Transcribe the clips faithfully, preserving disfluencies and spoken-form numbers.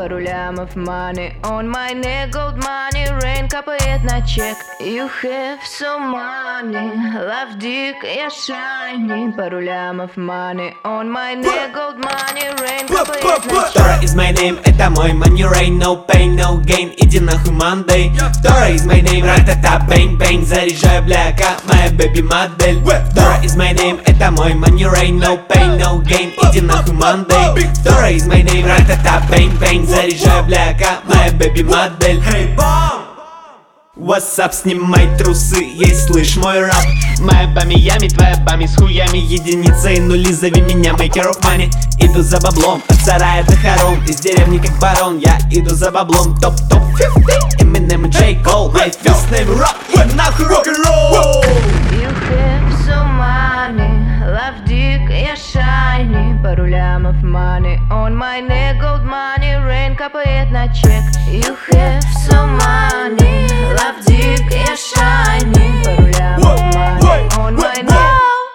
пару лямов money on my neck, gold money, rain капает на чек. You have so money, love dick, я shiny, пару лямов money on my neck, gold money, rain капает на чек. Dora is my name, это мой money rain, no pain, no gain, иди нахуй Monday. Dora is my name, ра-та-та, bang-bang, заряжаю бляка, моя baby модель. Dora is my name, это мой money rain, no pain, no gain, иди нахуй Monday. Dora is my name, ра-та-та, bang-bang, заряжаю бляка, моя baby модель. Hey, bomb! What's up, снимай трусы, ей слышь мой рап. Моя бами ями, твоя бами с хуями, единицы и нули, зови меня maker of money. Иду за баблом, от сарая до хором, из деревни как барон, я иду за баблом. Топ-топ пятьдесят, Eminem и J. Cole, my first name rock, я нахуй рок-н-ролл. You have so money, love dick, я shiny, пару лямов money on my neck, gold money, rain капает на чек. You have so money, love dick, я shiny, пару лямов money on my neck.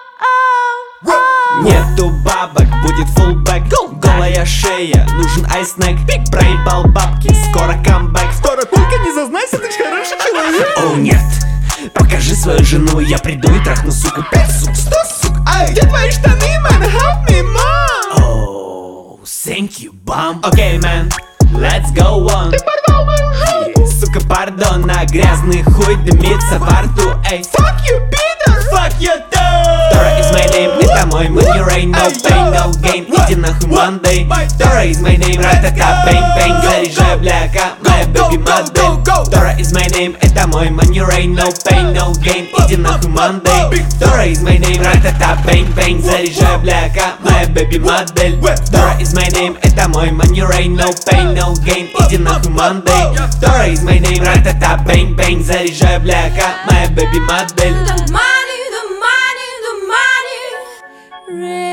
Нету бабок, будет фулбэк, голая шея, нужен айснэк. Проебал бабки, скоро камбэк. Скоро только не зазнайся, ты ж хороший человек. О нет, покажи свою жену, я приду и трахну, сука, пять сук, сто сук. Ай, где твои штаны, man, help me, mom. Oh, thank you, bum. Okay, man, let's go on. Ты порвал мою жопу. Сука, пардон, на грязный хуй дымится во рту, эй. Fuck you, Peter. Fuck you too. Dora is my name, это мой money rain, no pain, no gain, иди нахуй Monday. Dora is my name, ра-та-та, bang-bang, заряжаю бляка, моя baby модель. Dora is my name, это мой money rain, no pain, no gain, иди нахуй Monday. Dora is my name, ра-та-та, bang-bang, заряжаю бляка, моя baby модель. Dora is my name, это мой money rain, no pain, no gain, иди нахуй Monday. Dora is my name, ра-та-та, bang-bang, заряжаю бляка, моя baby модель. The money, the money, the money, rain.